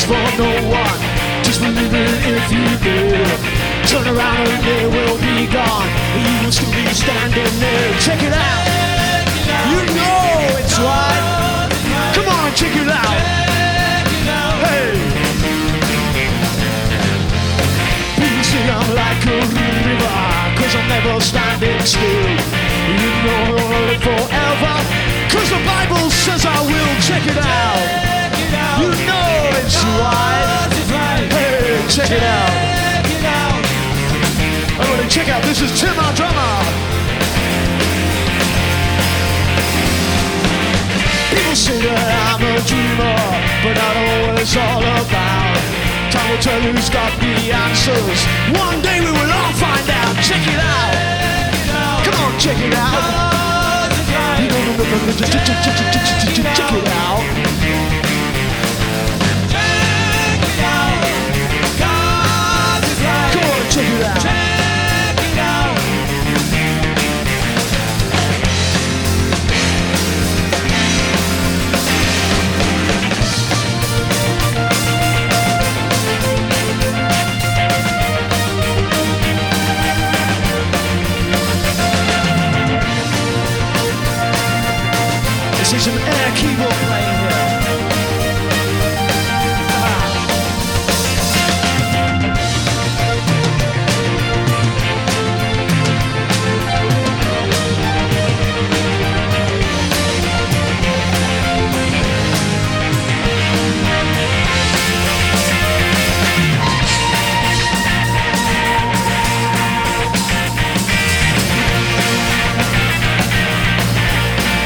waits for no one. Just believe it if you do. Turn around and they will be gone. You will still be standing there. Check it out. You know it's right. Come on, check it out. Hey. People say I'm like a river, 'cause I'm never standing still. You know I'll live forever, 'cause the Bible says I will. Check it out. You know it's right. Hey, check it out. Everybody check out, this is Tim, our drummer. People say that I'm a dreamer, but not always all about. Time will tell you who's got the answers. One day we will all find out. Check it out. Come on, check it out. Check it out. Come on, check it out. See some air keyboard playing here.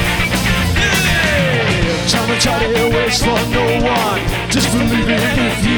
Charlie waits for no one. Just believe it if you